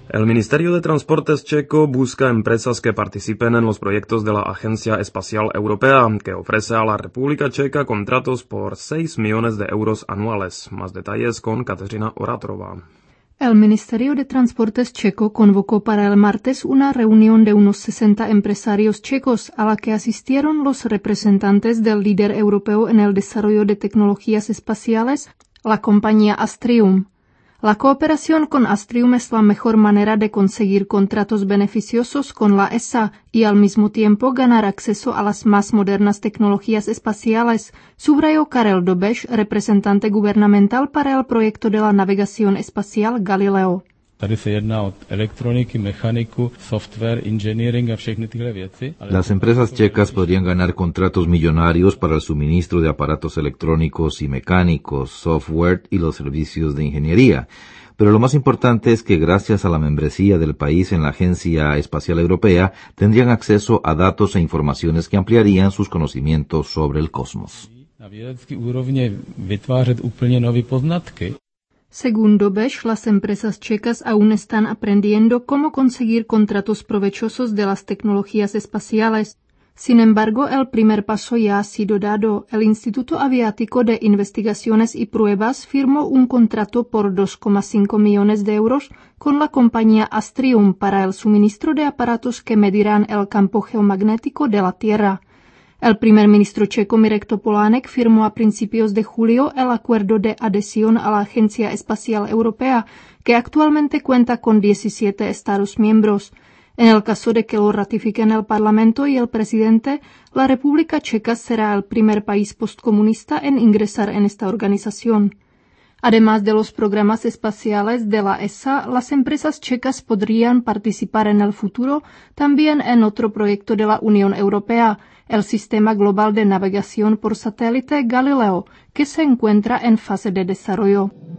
El Ministerio de Transportes checo busca empresas que participen en los proyectos de la Agencia Espacial Europea, que ofrece a la República Checa contratos por 6 millones de euros anuales. Más detalles con Kateřina Oratrova. El Ministerio de Transportes checo convocó para el martes una reunión de unos 60 empresarios checos a la que asistieron los representantes del líder europeo en el desarrollo de tecnologías espaciales, la compañía Astrium. La cooperación con Astrium es la mejor manera de conseguir contratos beneficiosos con la ESA y al mismo tiempo ganar acceso a las más modernas tecnologías espaciales, subrayó Karel Dobeš, representante gubernamental para el proyecto de la navegación espacial Galileo. Tady se jedná o elektroniky, mechaniku, software, engineering a všechny tyhle věci. Las empresas checas podrían ganar contratos millonarios para el suministro de aparatos electrónicos y mecánicos, software y los servicios de ingeniería. Pero lo más importante es que gracias a la membresía del país en la Agencia Espacial Europea tendrían acceso a datos e informaciones que ampliarían sus conocimientos sobre el cosmos. Na vědecké úrovni vytvářet úplně nové poznatky. Según Dobeš, las empresas checas aún están aprendiendo cómo conseguir contratos provechosos de las tecnologías espaciales. Sin embargo, el primer paso ya ha sido dado. El Instituto Aviático de Investigaciones y Pruebas firmó un contrato por 2,5 millones de euros con la compañía Astrium para el suministro de aparatos que medirán el campo geomagnético de la Tierra. El primer ministro checo Mirek Topolánek firmó a principios de julio el acuerdo de adhesión a la Agencia Espacial Europea, que actualmente cuenta con 17 Estados miembros. En el caso de que lo ratifiquen el Parlamento y el presidente, la República Checa será el primer país postcomunista en ingresar en esta organización. Además de los programas espaciales de la ESA, las empresas checas podrían participar en el futuro también en otro proyecto de la Unión Europea, el Sistema Global de Navegación por Satélite Galileo, que se encuentra en fase de desarrollo.